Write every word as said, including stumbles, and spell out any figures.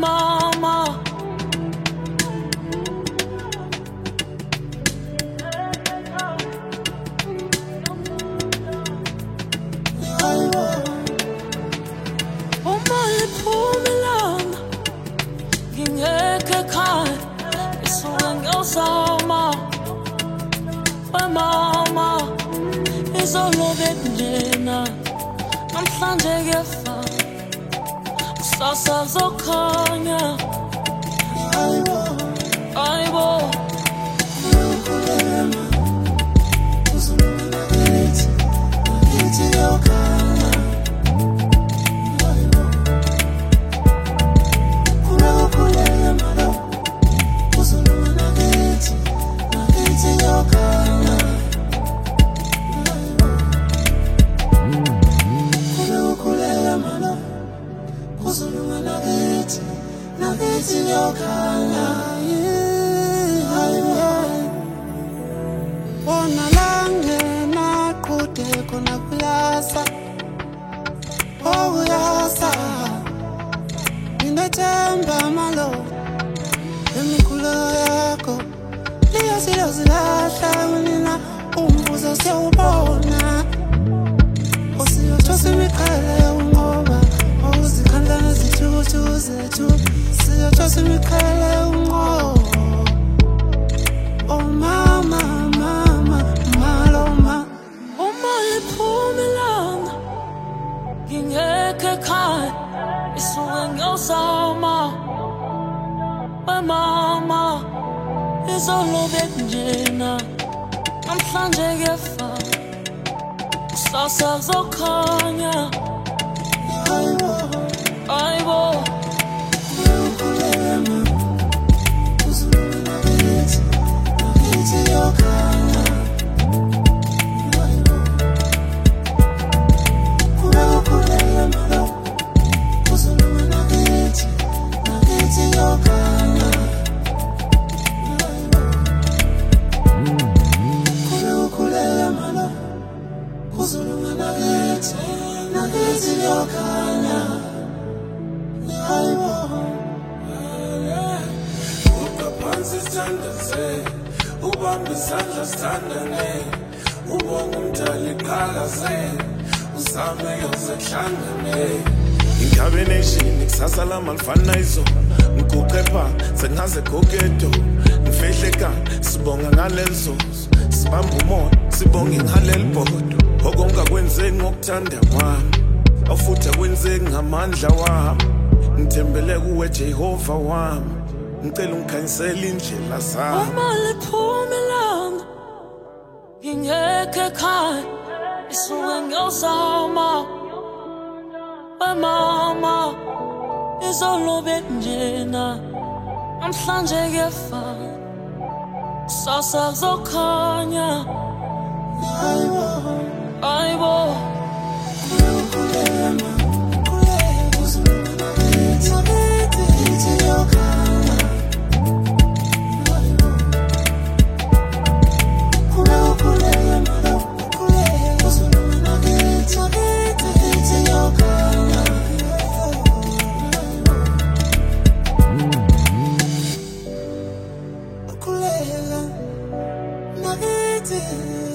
mama. Uma liphuma ilanga ngingekho ekhaya isuke ngiyozama wemama izolo bekunjena namhlanje kuyafa kusasa kuzokhanya ayibo ayibo ukulema uzuluma nakithi nakithi yokhanya ayibo ukulema lo uzuluma nakithi nakithi yokhanya uzuluma nakithi nakithi yokhanya bona langena qhude khona kuyasa okuyasa nginathemba malo emikhulo yakho liyazilazilahla mina umbuzo siyawubona usiyothosa imikhala yokunqoba uzikhandla nezithuthuthu zethu siyothosa imikhala yokunqoba oh mama mama maloma uma liphuma ilanga ngingekho ekhaya isuke ngiyozama wemama izolo bekunjena namhlanje kuyafa kusasa kuzokhanya ayibo ayibo ukulema uzuluma nakithi nakithi yokhanya ayibo ukulema lo uzuluma nakithi nakithi yokhanya ayibo ukulema lo uzuluma nakithi nakithi yokhanya ayibo ukaphansi sithandaze ubambe isandla sithandane ubonge umdali qhakaze uzame yozehlangane incombination kusasa lama lifana izo ngikuqepha sengaze gogedo ngifihleka sibonga ngalezo sibamba umoya sibonga ngaleli bhodo okonga kwenzeki ngokuthanda kwami awufutha kwenzeki ngamandla wami ngithembele kuwe Jehova wami ngicela ungikhanyisele indlela zami uma liphuma ilanga ngingekho ekhaya isuke ngiyozama wemama izolo bekunjena namhlanje kuyafa kusasa kuzokhanya ayibo ayibo ukulema uzuluma nakithi nakithi yokhanya ayibo ukulema lo uzuluma nakithi nakithi yokhanya ukulema nakithi